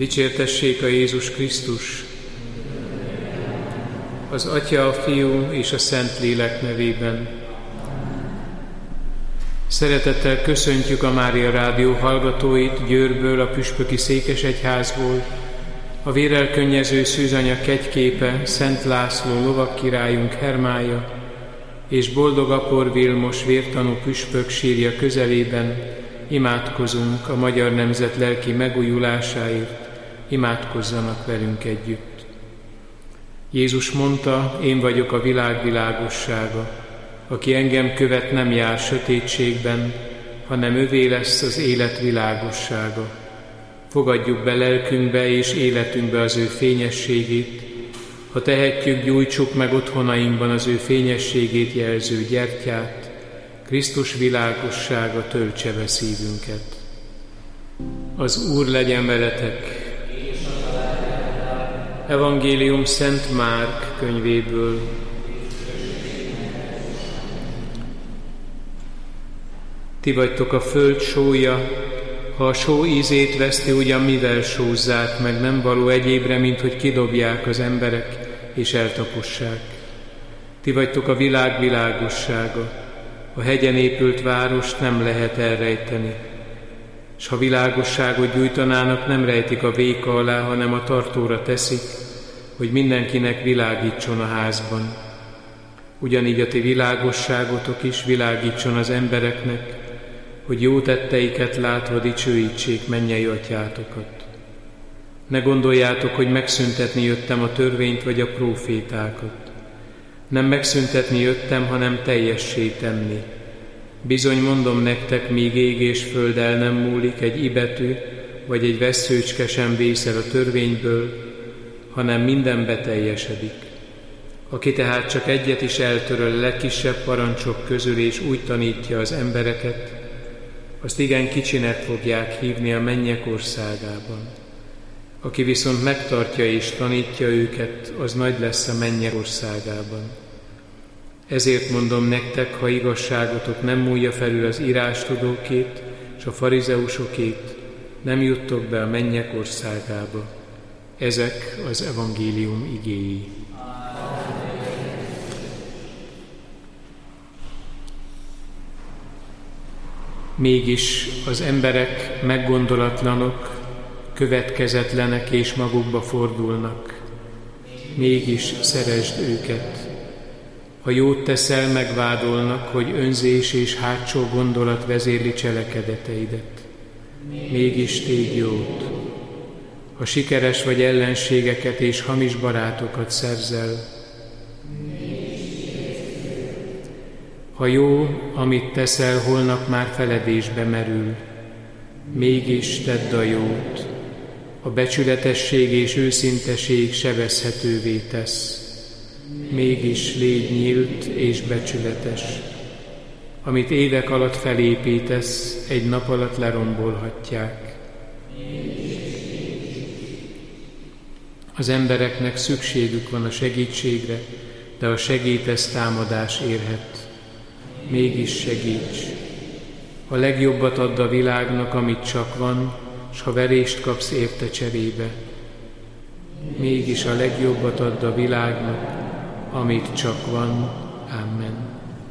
Dicsértessék a Jézus Krisztus, az Atya, a Fiú és a Szentlélek nevében. Szeretettel köszöntjük a Mária Rádió hallgatóit Győrből, a püspöki székesegyházból, a vérelkönnyező szűzanya kegyképe, Szent László lovagkirályunk Hermája és Boldog Apor Vilmos vértanú püspök sírja közelében. Imádkozunk a magyar nemzet lelki megújulásáért, imádkozzanak velünk együtt. Jézus mondta, én vagyok a világ világossága, aki engem követ, nem jár sötétségben, hanem övé lesz az élet világossága. Fogadjuk be lelkünkbe és életünkbe az ő fényességét, ha tehetjük, gyújtsuk meg otthonainkban az ő fényességét jelző gyertyát, Krisztus világossága töltse be szívünket. Az Úr legyen veletek! Evangélium Szent Márk könyvéből. Ti vagytok a föld sója, ha a só ízét veszti, ugyan mivel sózzák meg, nem való egyébre, mint hogy kidobják az emberek és eltapossák. Ti vagytok a világ világossága, a hegyen épült várost nem lehet elrejteni, s ha világosságot gyújtanának, nem rejtik a véka alá, hanem a tartóra teszik, hogy mindenkinek világítson a házban. Ugyanígy a ti világosságotok is világítson az embereknek, hogy jó tetteiket látva dicsőítsék mennyei atyátokat. Ne gondoljátok, hogy megszüntetni jöttem a törvényt vagy a prófétákat. Nem megszüntetni jöttem, hanem teljessé tenni. Bizony mondom nektek, míg ég és föld el nem múlik, egy ibetű vagy egy vesszőcske sem vészel a törvényből, hanem minden beteljesedik. Aki tehát csak egyet is eltöröl a legkisebb parancsok közül, és úgy tanítja az embereket, azt igen kicsinek fogják hívni a mennyek országában. Aki viszont megtartja és tanítja őket, az nagy lesz a mennyek országában. Ezért mondom nektek, ha igazságotok nem múlja felül az írástudókét és a farizeusokét, nem juttok be a mennyek országába. Ezek az evangélium igéi. Mégis az emberek meggondolatlanok, következetlenek és magukba fordulnak. Mégis szeresd őket. Ha jót teszel, megvádolnak, hogy önzés és hátsó gondolat vezérli cselekedeteidet. Mégis tégy jót. Ha sikeres vagy, ellenségeket és hamis barátokat szerzel. Ha jó, amit teszel, holnap már feledésbe merül. Mégis tedd a jót. A becsületesség és őszinteség sebezhetővé tesz. Mégis légy nyílt és becsületes. Amit évek alatt felépítesz, egy nap alatt lerombolhatják. Az embereknek szükségük van a segítségre, de ha segítesz, támadás érhet. Mégis segíts. A legjobbat add a világnak, amit csak van, s ha verést kapsz érte cserébe. Mégis a legjobbat add a világnak, amit csak van. Amen.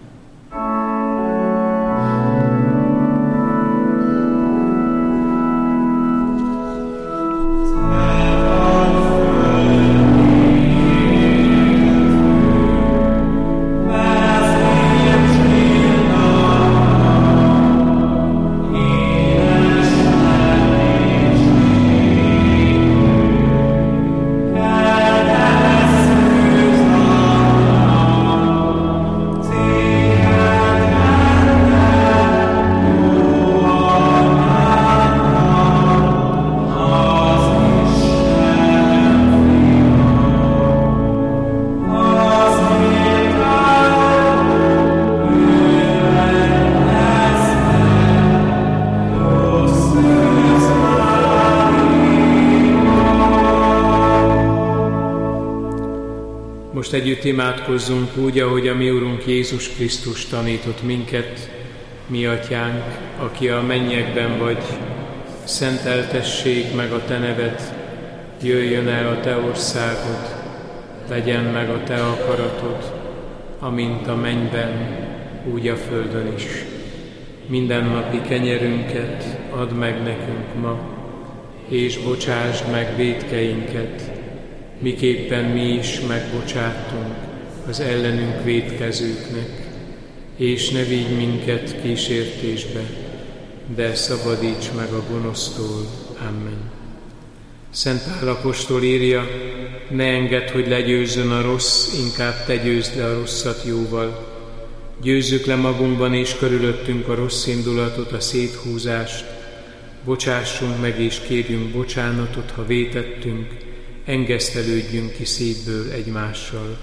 Most együtt imádkozzunk úgy, ahogy a mi Urunk Jézus Krisztus tanított minket. Mi Atyánk, aki a mennyekben vagy, szenteltessék meg a Te neved, Jöjjön el a Te országod, legyen meg a Te akaratod, amint a mennyben, úgy a földön is. Mindennapi kenyerünket add meg nekünk ma, és bocsásd meg vétkeinket, miképpen mi is megbocsátunk az ellenünk vétkezőknek, és ne vigy minket kísértésbe, de szabadíts meg a gonosztól. Amen. Szent Pál apostol írja, ne engedd, hogy legyőzzön a rossz, inkább te győzd le a rosszat jóval. Győzzük le magunkban és körülöttünk a rossz indulatot, a széthúzást. Bocsássunk meg és kérjünk bocsánatot, ha vétettünk, engesztelődjünk ki szívből egymással.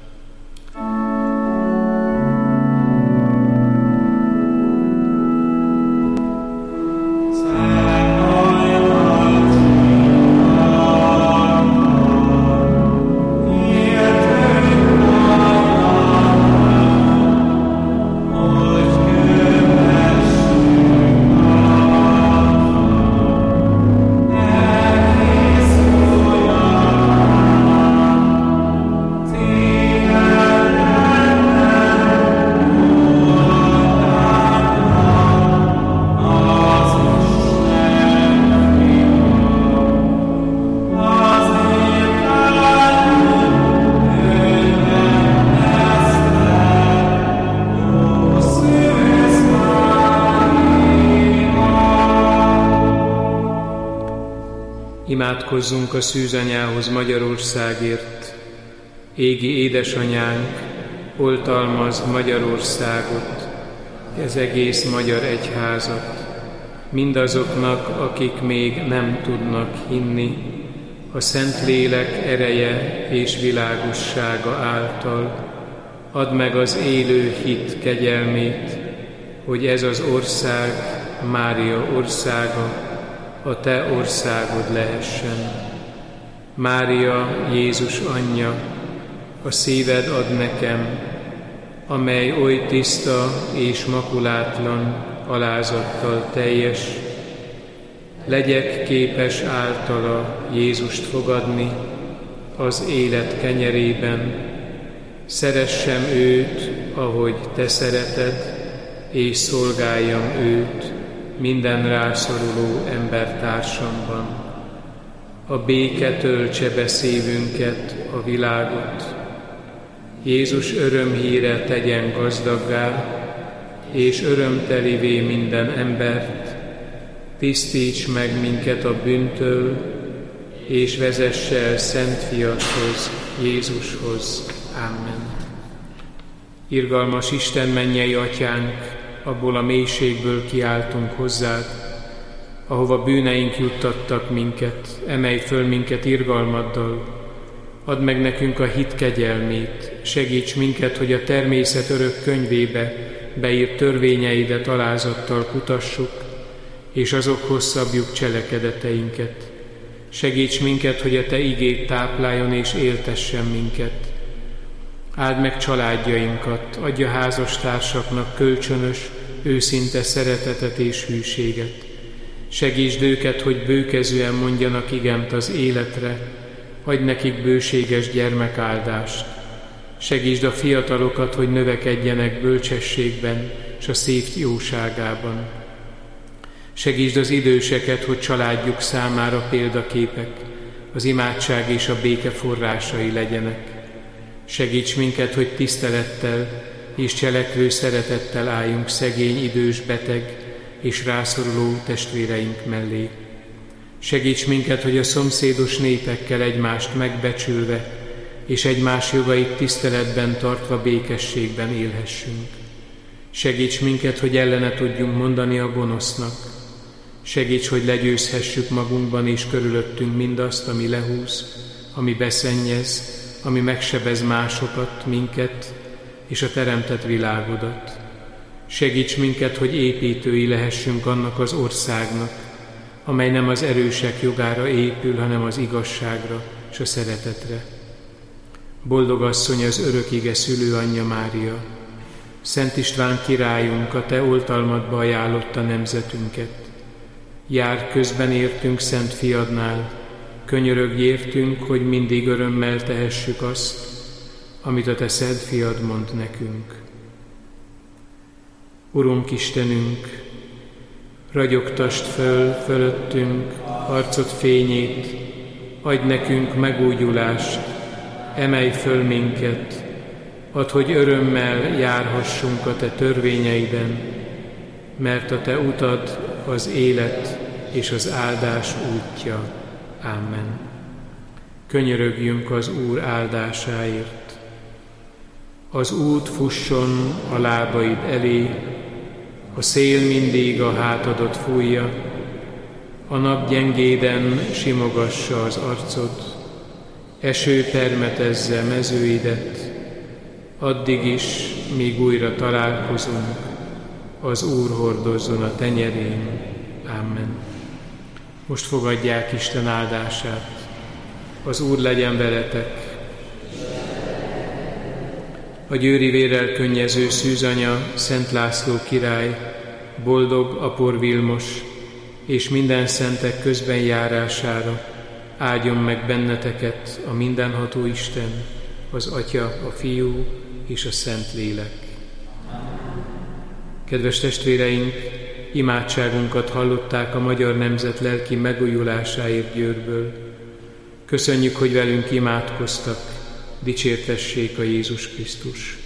Imádkozzunk a szűzanyához Magyarországért. Égi édesanyánk, oltalmazd Magyarországot, az egész magyar egyházat, mindazoknak, akik még nem tudnak hinni, a Szentlélek ereje és világossága által add meg az élő hit kegyelmét, hogy ez az ország, Mária országa, a Te országod lehessen. Mária, Jézus anyja, a szíved ad nekem, amely oly tiszta és makulátlan, alázattal teljes, legyek képes általa Jézust fogadni az élet kenyerében, szeressem őt, ahogy Te szereted, és szolgáljam őt minden rászoruló embertársamban. A béke töltse be szívünket, a világot. Jézus örömhíre tegyen gazdaggá, és örömtelivé minden embert, tisztíts meg minket a bűntől, és vezess el Szent Fiadhoz, Jézushoz. Amen. Irgalmas Isten, mennyei Atyánk, abból a mélységből kiáltunk hozzád, ahova bűneink juttattak minket, emelj föl minket irgalmaddal, add meg nekünk a hit kegyelmét, segíts minket, hogy a természet örök könyvébe beírt törvényeidet alázattal kutassuk, és azokhoz szabjuk cselekedeteinket. Segíts minket, hogy a Te igéd tápláljon és éltessen minket. Áld meg családjainkat, adj a házastársaknak kölcsönös, őszinte szeretetet és hűséget. Segítsd őket, hogy bőkezően mondjanak igent az életre, adj nekik bőséges gyermekáldást. Segítsd a fiatalokat, hogy növekedjenek bölcsességben és a szív jóságában. Segítsd az időseket, hogy családjuk számára példaképek, az imádság és a béke forrásai legyenek. Segíts minket, hogy tisztelettel és cselekvő szeretettel álljunk szegény, idős, beteg és rászoruló testvéreink mellé. Segíts minket, hogy a szomszédos népekkel egymást megbecsülve és egymás jogait tiszteletben tartva békességben élhessünk. Segíts minket, hogy ellene tudjunk mondani a gonosznak. Segíts, hogy legyőzhessük magunkban és körülöttünk mindazt, ami lehúz, ami beszennyez, ami megsebez másokat, minket és a teremtett világodat. Segíts minket, hogy építői lehessünk annak az országnak, amely nem az erősek jogára épül, hanem az igazságra és a szeretetre. Boldog asszony, az örök ige szülőanyja Mária, Szent István királyunk, a Te oltalmadba ajánlotta nemzetünket. Jár közben értünk Szent Fiadnál, Könyörögj értünk, hogy mindig örömmel tehessük azt, amit a Te szent fiad mond nekünk. Urunk Istenünk, ragyogtasd föl fölöttünk arcod fényét, adj nekünk megújulást, emelj föl minket, add, hogy örömmel járhassunk a Te törvényeiden, mert a Te utad az élet és az áldás útja. Amen. Könyörögjünk az Úr áldásáért. Az út fusson a lábaid elé, a szél mindig a hátadot fújja, a nap gyengéden simogassa az arcod, eső permetezze mezőidet, addig is, míg újra találkozunk, az Úr hordozzon a tenyerén. Amen. Most fogadják Isten áldását. Az Úr legyen veletek. A győri vérrel könnyező szűzanya, Szent László király, boldog Apor Vilmos és minden szentek közben járására áldjon meg benneteket a mindenható Isten, az Atya, a Fiú és a Szent Lélek. Kedves testvéreink, imádságunkat hallották a magyar nemzet lelki megújulásáért Győrből. Köszönjük, hogy velünk imádkoztak, dicsértessék a Jézus Krisztus.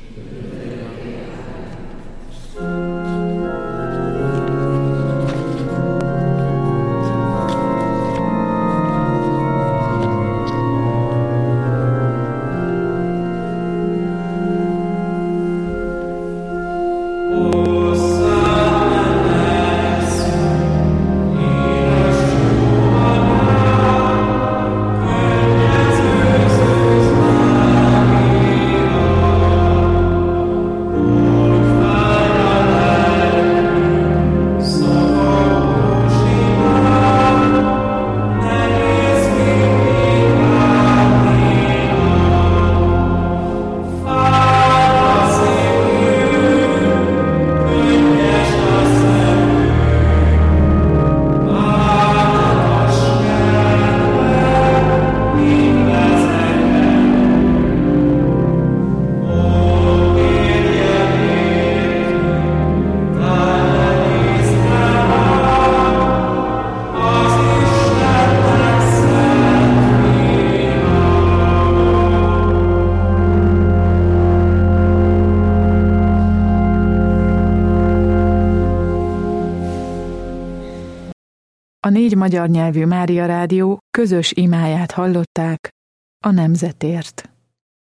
A 4 magyar nyelvű Mária Rádió közös imáját hallották a nemzetért.